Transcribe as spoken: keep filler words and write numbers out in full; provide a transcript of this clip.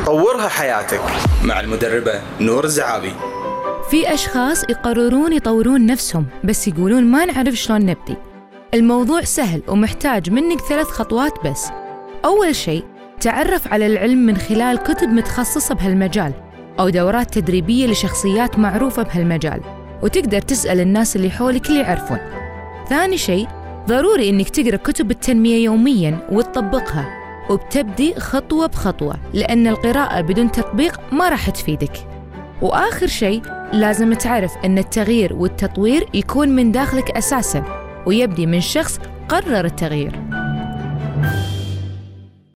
طورها حياتك مع المدربة نور الزعابي. في أشخاص يقررون يطورون نفسهم بس يقولون ما نعرف شلون نبدي. الموضوع سهل ومحتاج منك ثلاث خطوات بس. أول شيء، تعرف على العلم من خلال كتب متخصصة بهالمجال أو دورات تدريبية لشخصيات معروفة بهالمجال، وتقدر تسأل الناس اللي حولك اللي يعرفون. ثاني شيء، ضروري إنك تقرأ كتب التنمية يومياً وتطبقها، وبتبدي خطوة بخطوة، لأن القراءة بدون تطبيق ما راح تفيدك. وآخر شيء، لازم تعرف أن التغيير والتطوير يكون من داخلك أساساً، ويبدي من شخص قرر التغيير.